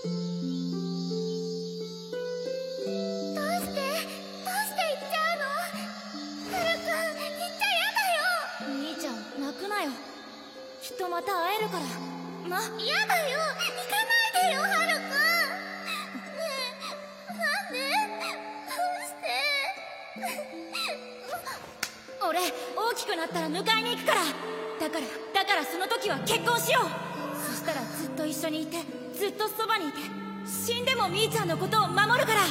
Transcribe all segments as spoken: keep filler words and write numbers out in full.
きっとまた会えるから。ま、 やだよ、行かないでよ、ハルくん。ねえ、なんで？どうして？ 俺、大きくなったら迎えに行くから。だから、だからその時は結婚しよう。そしたらずっと一緒にいて、ずっとそばにいて、死んでもみーちゃんのことを守るから。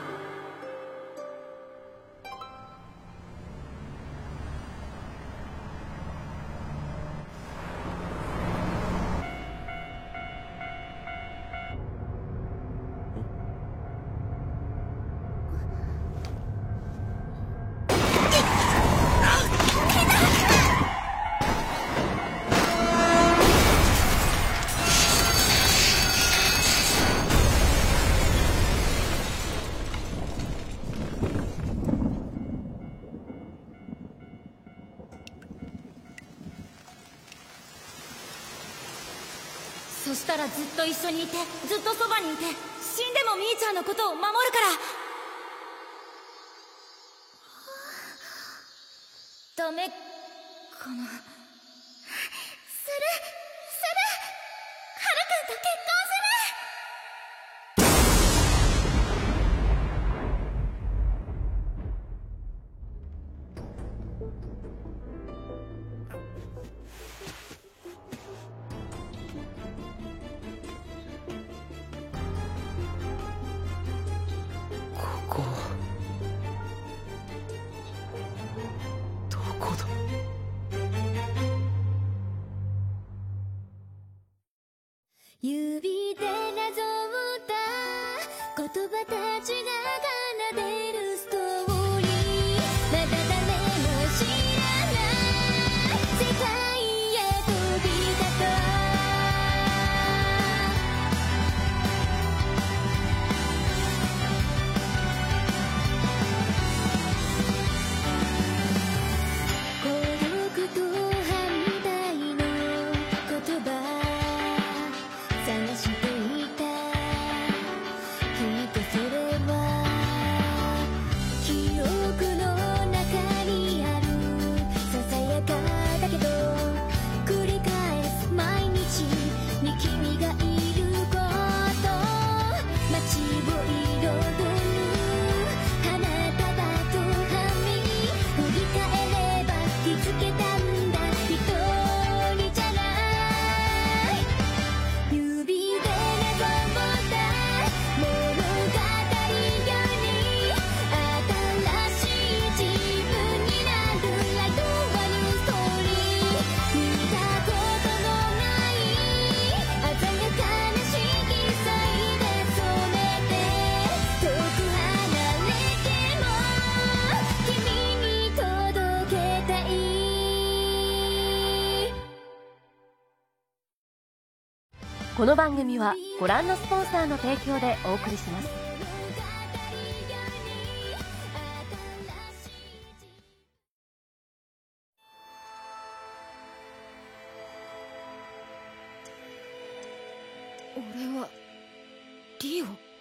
そしたらずっと一緒にいて、ずっとそばにいて、死んでもみーちゃんのことを守るから。ダメかな。する、する。 ハルくんと結婚する。 ここどこだ。 指でなぞった言葉たちが奏でるストーリー、まだ誰も知らない世界へ飛び立とう。孤独と反対の言葉探していた。きっとそれは記憶の中にあるささやかだけど繰り返す毎日に君がいること。街を彩る花束と紙振り返れば気づけたんだ。一人じゃない指でなぞった物語より新しい自分になる。ライトはニューストーリー見たことのない鮮やかな色彩で染めて遠く離れても君に届けたい。 この番組はご覧のスポンサーの提供でお送りします。 俺はリオ。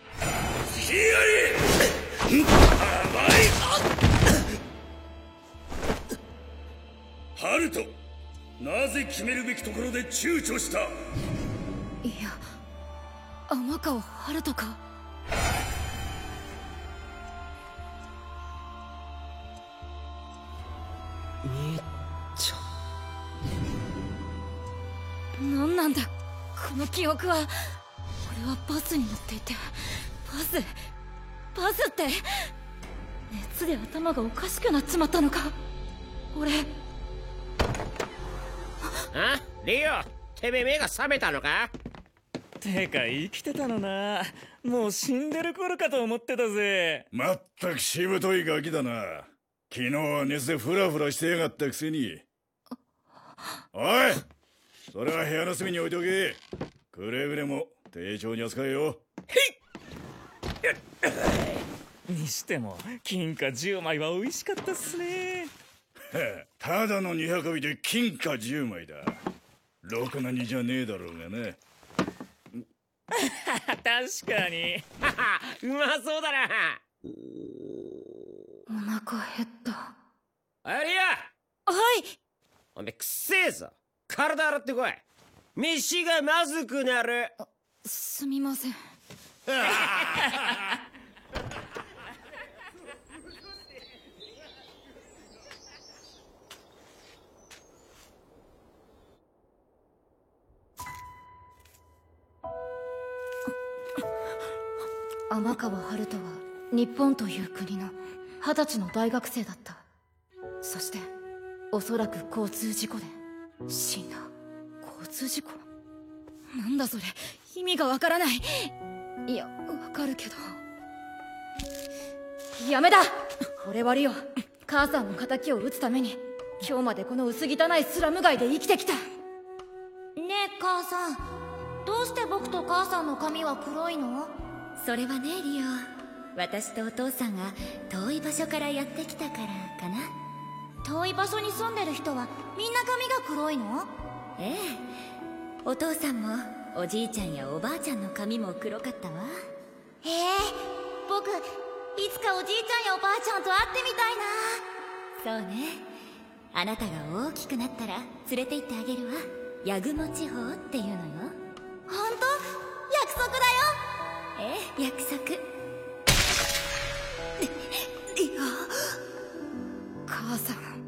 ハルト、なぜ決めるべきところで躊躇した？ いや、天川春人か。 みーちゃん。 何なんだこの記憶は。俺はバスに乗っていて、バスバスって熱で頭がおかしくなっちまったのか俺。 あ、リオ、てめえ目が覚めたのか？ てか生きてたのな。もう死んでる頃かと思ってたぜ。 まったくしぶといガキだな。昨日は熱でフラフラしてやがったくせに。おい、それは部屋の隅に置いておけ。くれぐれも丁重に扱えよ。 にしても金貨じゅうまいは美味しかったっすね。 ただのにひゃくびで金貨じゅうまいだ。ろくなにじゃねえだろうがな。 確かにうまそうだな。 お腹減った。 アリア、 はい。 おめえくせえぞ。体洗ってこい。飯がまずくなる。 すみません。天川春人は日本という国の二十歳の大学生だった。そしておそらく交通事故で死んだ。交通事故？なんだそれ、意味がわからない。いや、わかるけど。やめだ。俺はリオ、母さんの仇を討つために今日までこの薄汚いスラム街で生きてきた。 ねえ母さん、どうして僕と母さんの髪は黒いの？ それはね、リオ、私とお父さんが遠い場所からやってきたからかな。 遠い場所に住んでる人はみんな髪が黒いの？ ええ、お父さんもおじいちゃんやおばあちゃんの髪も黒かったわ。 へえ、僕いつかおじいちゃんやおばあちゃんと会ってみたいな。 そうね、あなたが大きくなったら連れて行ってあげるわ。八雲地方っていうのよ。 本当？約束だよ。 ええ、約束。 いや、 母さん。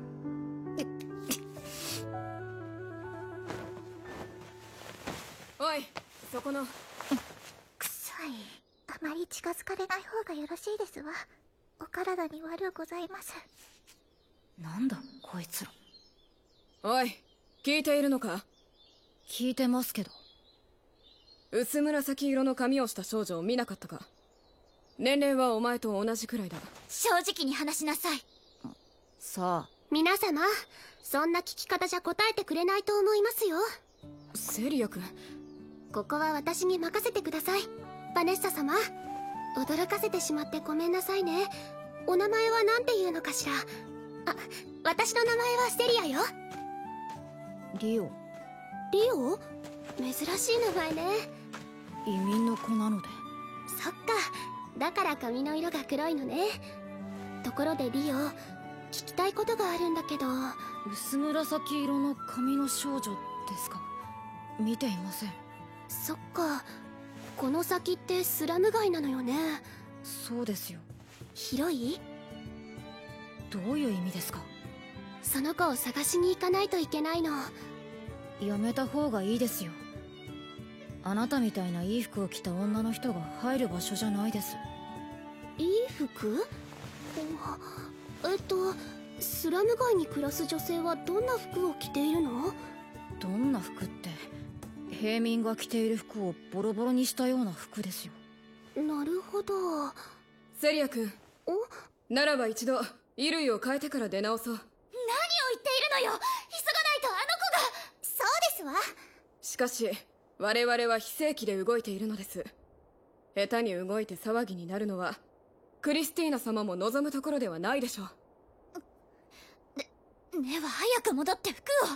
おい、そこの。 臭い。あまり近づかれない方がよろしいですわ。お体に悪うございます。 なんだこいつら。 おい、聞いているのか？ 聞いてますけど。 薄紫色の髪をした少女を見なかったか？年齢はお前と同じくらいだ。 正直に話しなさい。 さあ皆様、そんな聞き方じゃ答えてくれないと思いますよ。 セリア君、 ここは私に任せてください。バネッサ様、驚かせてしまってごめんなさいね。お名前は何て言うのかしら？あ、私の名前はセリアよ。 リオ。 リオ？珍しい名前ね。 移民の子なので。 そっか、だから髪の色が黒いのね。ところでリオ、聞きたいことがあるんだけど。 薄紫色の髪の少女ですか？見ていません。 そっか、この先ってスラム街なのよね。 そうですよ。 広い？ どういう意味ですか？ その子を探しに行かないといけないの。 やめた方がいいですよ。あなたみたいないい服を着た女の人が入る場所じゃないです。 いい服？えっとスラム街に暮らす女性はどんな服を着ているの？ どんな服って、平民が着ている服をボロボロにしたような服ですよ。 なるほど。 セリア君、 お？ ならば一度衣類を変えてから出直そう。 何を言っているのよ。急がないとあの子が。そうですわ。 しかし我々は非正規で動いているのです。下手に動いて騒ぎになるのはクリスティーナ様も望むところではないでしょう。 で、では早く戻って服を。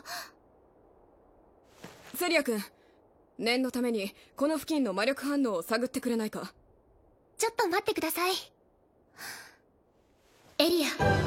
セリア君、念のためにこの付近の魔力反応を探ってくれないか？ ちょっと待ってください。エリア。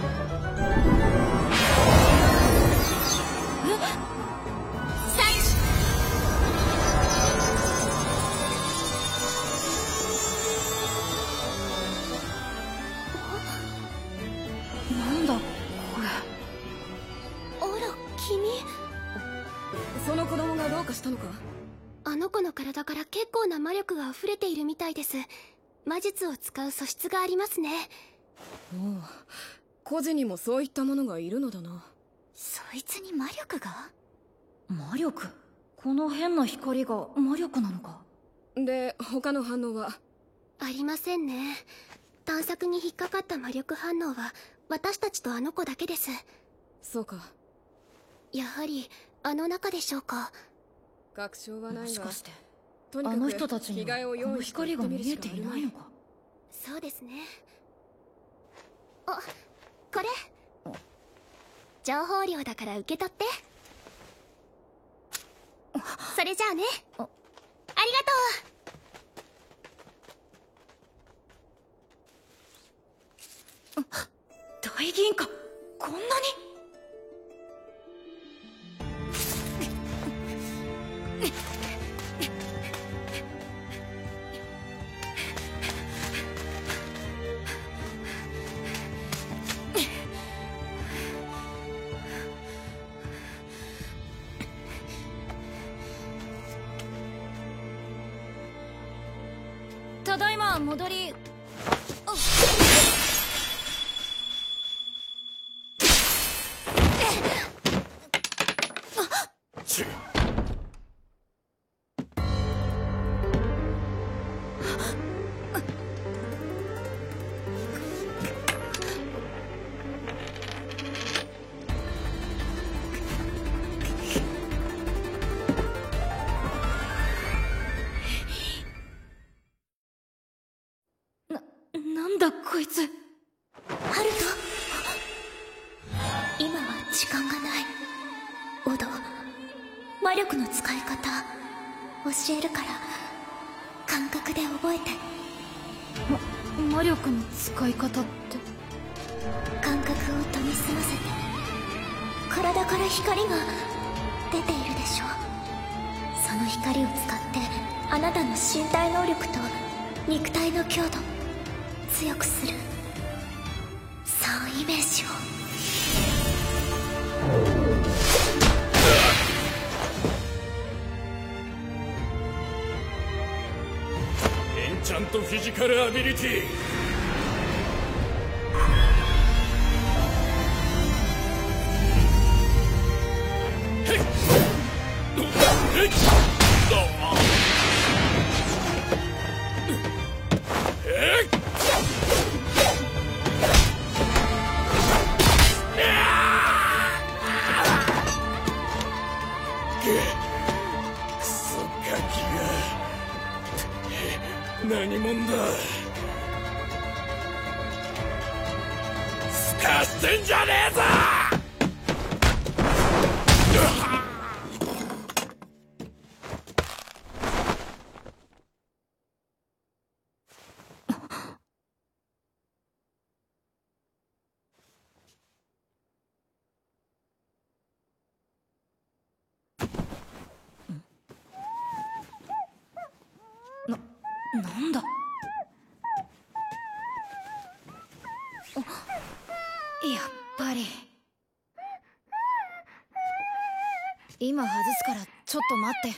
なんだこれ。 あら、君。 その子供がどうかしたのか？ あの子の体から結構な魔力が溢れているみたいです。魔術を使う素質がありますね。 おう、孤児にもそういったものがいるのだな。 そいつに魔力が？ 魔力？この変な光が魔力なのか？ で、他の反応は？ ありませんね。探索に引っかかった魔力反応は私たちとあの子だけです。 そうか。 やはりあの中でしょうか。 確証はないが、 もしかしてとにかくあの人たちにはこの光が見えていないのか？ そうですね。あ、これ情報量だから受け取って。それじゃあね。ありがとう。 議員か、こんなに。ただいま戻り。なんだこいつ。 ハルト、今は時間がない。オド、魔力の使い方教えるから感覚で覚えて。 ま魔力の使い方って。 感覚を研ぎ澄ませて。体から光が出ているでしょ。その光を使ってあなたの身体能力と肉体の強度強くする。そうイメージを。 エンチャントフィジカルアビリティ。へっへっ何者だ。すかしてんじゃねえぞ。 なんだ。やっぱり。今外すからちょっと待って。 助けて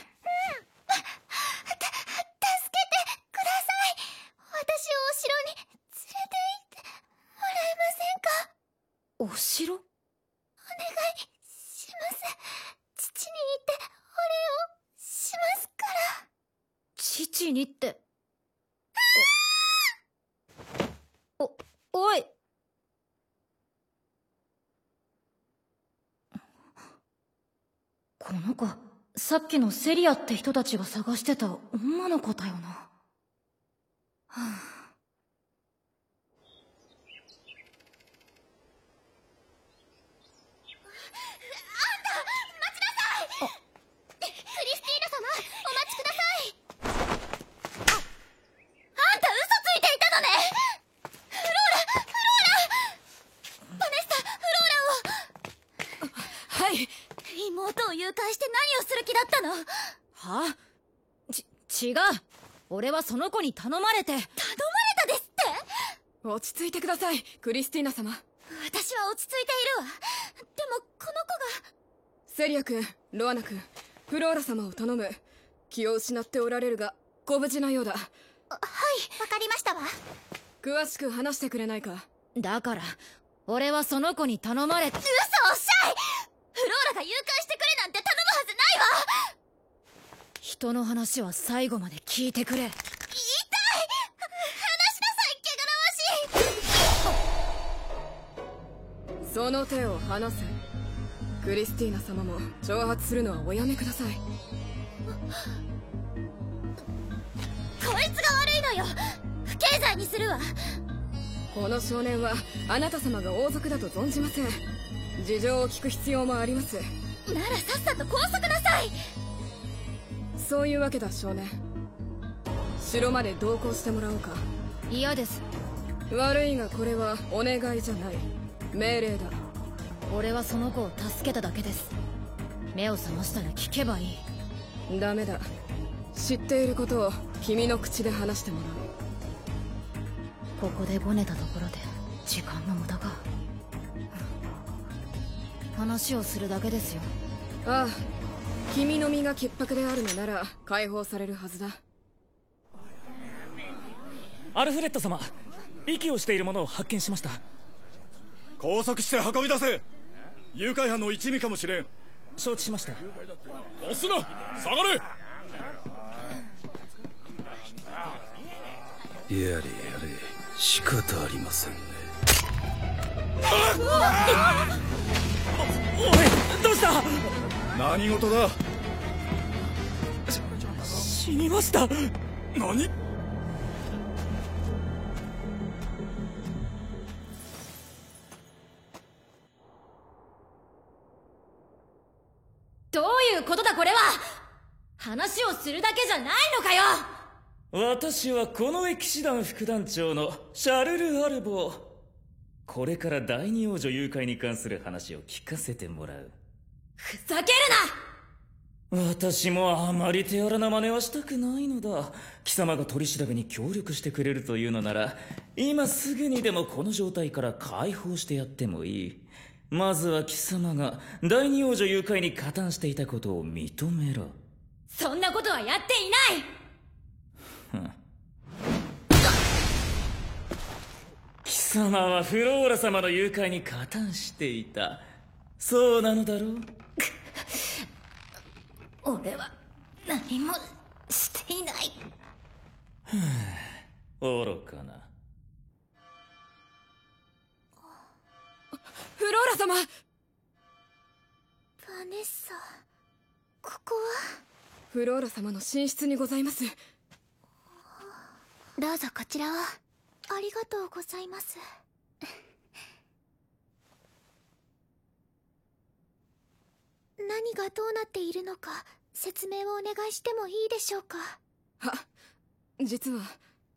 ください。私をお城に連れて行ってもらえませんか。 お城？ お願いします。父に言ってお礼をしますから。 父にって。お、おい。この子、さっきのセリアって人たちが探してた女の子だよな。はあ、 妹を誘拐して何をする気だったの？ はあ？ち、違う。俺はその子に頼まれて。頼まれたですって？ 落ち着いてください、クリスティーナ様。 私は落ち着いているわ。でもこの子が。 セリア君、ロアナ君、フローラ様を頼む。気を失っておられるがご無事なようだ。 はい、わかりましたわ。 詳しく話してくれないか。 だから俺はその子に頼まれて。 嘘おっしゃい。フローラが誘拐してくれなんて頼むはずないわ。 人の話は最後まで聞いてくれ。 言いたい。話しなさい、汚らわしい。 その手を離せ。クリスティーナ様も挑発するのはおやめください。 こいつが悪いのよ。不敬罪にするわ。 この少年はあなた様が王族だと存じません。事情を聞く必要もあります。 ならさっさと拘束なさい。 そういうわけだ少年。城まで同行してもらおうか。 嫌です。 悪いがこれはお願いじゃない。 命令だ。 俺はその子を助けただけです。目を覚ましたら聞けばいい。 ダメだ。知っていることを君の口で話してもらう。 ここでごねたところで時間の無駄か。話をするだけですよ。 ああ、君の身が潔白であるのなら解放されるはずだ。 アルフレッド様、息をしているものを発見しました。 拘束して運び出せ。誘拐犯の一味かもしれん。 承知しました。 押すな、下がれ。 やれやれ、仕方ありませんね。 おい、どうした？ 何事だ？ し死にました。 何？ どういうことだこれは。話をするだけじゃないのかよ。 私はこの騎士団副団長のシャルル・アルボー。これから第二王女誘拐に関する話を聞かせてもらう。 ふざけるな。私もあまり手荒な真似はしたくないのだ。貴様が取り調べに協力してくれるというのなら、今すぐにでもこの状態から解放してやってもいい。まずは貴様が第二王女誘拐に加担していたことを認めろ。 そんなことはやっていない。 貴様はフローラ様の誘拐に加担していた。そうなのだろう。 俺は何もしていない。 愚かな。 フローラ様。 バネッサ、ここは？ フローラ様の寝室にございます。 どうぞこちらは。ありがとうございます。何がどうなっているのか説明をお願いしてもいいでしょうか？ は、実は。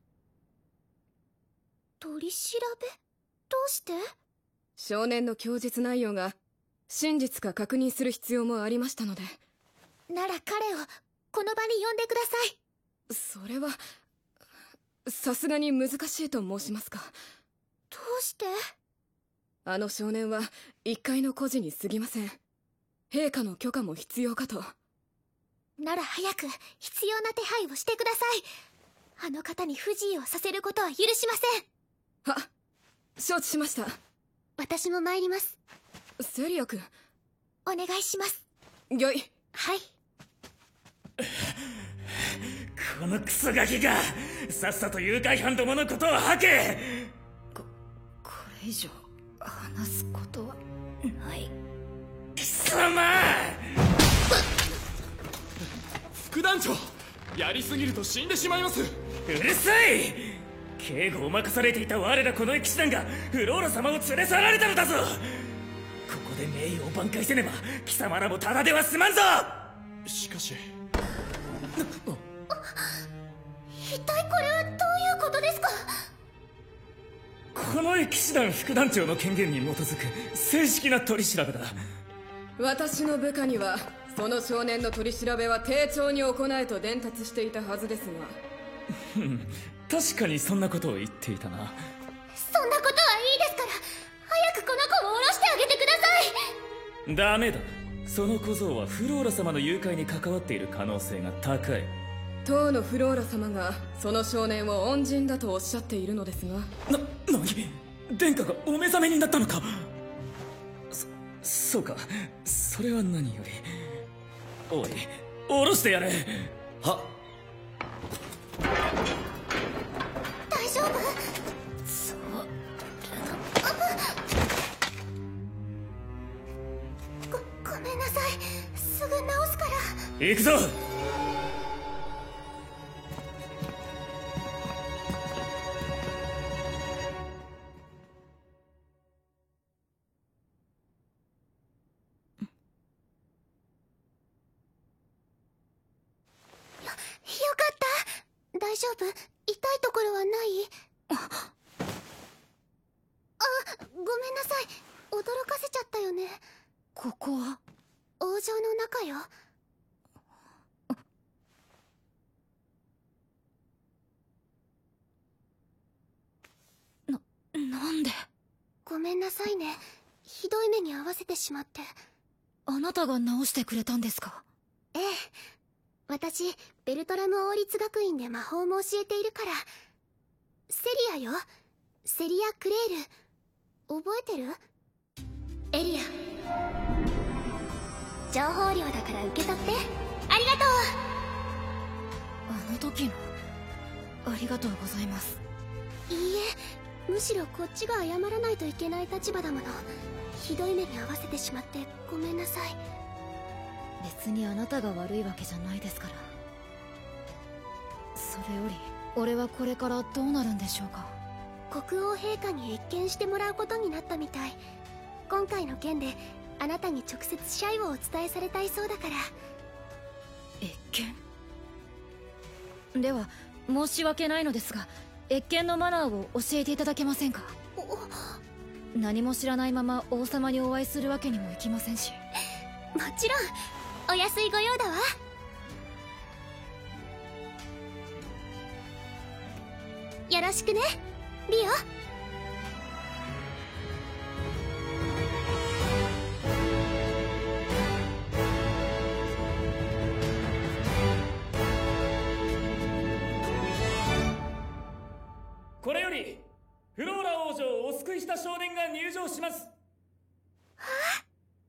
取り調べ？どうして？ 少年の供述内容が真実か確認する必要もありましたので。 なら彼をこの場に呼んでください。 それはさすがに難しいと申しますか。 どうして？ あの少年は一介の孤児に過ぎません。陛下の許可も必要かと。 なら早く必要な手配をしてください。あの方に不自由をさせることは許しません。 は、承知しました。 私も参ります。 セリア君、 お願いします。 よい。 はい。 このクソガキがさっさと誘拐犯どものことを吐け。 ここれ以上話すことはない。 貴様。 副団長、やりすぎると死んでしまいます。 うるさい。警護を任されていた我らこの騎士団がフローラ様を連れ去られたのだぞ。ここで名誉を挽回せねば貴様らもただでは済まんぞ。 しかし一体これはどういうことですか？ この騎士団副団長の権限に基づく正式な取り調べだ。 私の部下にはその少年の取り調べは丁重に行えと伝達していたはずですが。 確かにそんなことを言っていたな。 そんなことはいいですから早くこの子を下ろしてあげてください。 ダメだ。その小僧はフローラ様の誘拐に関わっている可能性が高い。 当のフローラ様がその少年を恩人だとおっしゃっているのですが。 な、何？殿下がお目覚めになったのか。そ、そうか。それは何より。おい、下ろしてやれ。はっ。 大丈夫？ そうご、ごめんなさい。すぐ直すから。 行くぞ。 大丈夫？痛いところはない？ あ、ごめんなさい。驚かせちゃったよね。 ここは王城の中よ。 な、なんで。 ごめんなさいね。ひどい目に遭わせてしまって。 あなたが直してくれたんですか？ ええ。私、ベルトラム王立学院で魔法も教えているから。セリアよ。セリア・クレール。覚えてる？エリア。情報量だから受け取って。ありがとう。 あの時のありがとうございます。 いいえ、むしろこっちが謝らないといけない立場だもの。ひどい目に遭わせてしまってごめんなさい。 別にあなたが悪いわけじゃないですから。それより俺はこれからどうなるんでしょうか。 国王陛下に謁見してもらうことになったみたい。今回の件であなたに直接謝意をお伝えされたいそうだから。 謁見？では申し訳ないのですが、謁見のマナーを教えていただけませんか？何も知らないまま王様にお会いするわけにもいきませんし。 もちろんお安いご用だわ。よろしくね、リオ。 これよりフローラ王女をお救いした少年が入場します。 はあ？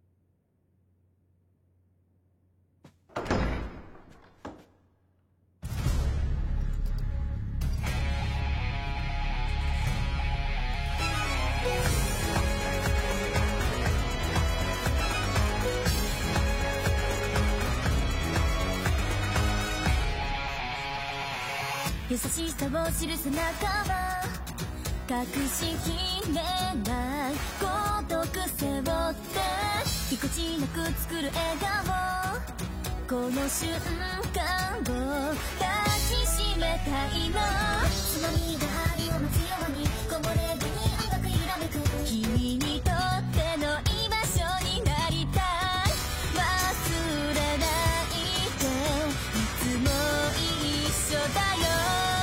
優しさを記す中は隠しきれない孤独背負ってぎこちなく作る笑顔、この瞬間を抱きしめたいの。つまみが針を待つように木漏れ日に甘く揺らめく君にとっての居場所になりたい。忘れないでいつも一緒だよ。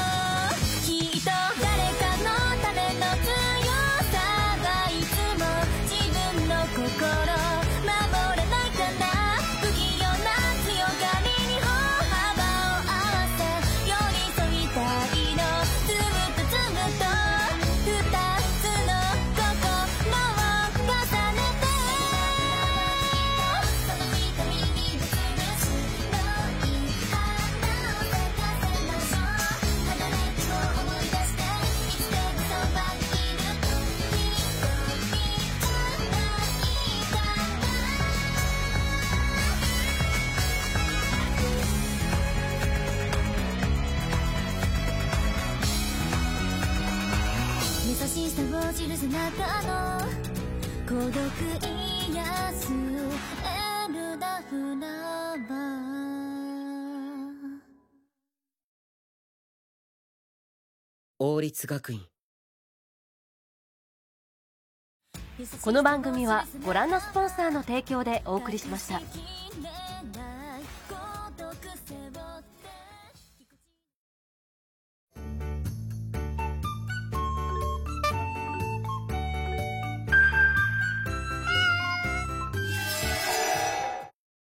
記す中の孤独癒すエルダフラワー。 王立学院。 この番組はご覧のスポンサーの提供でお送りしました。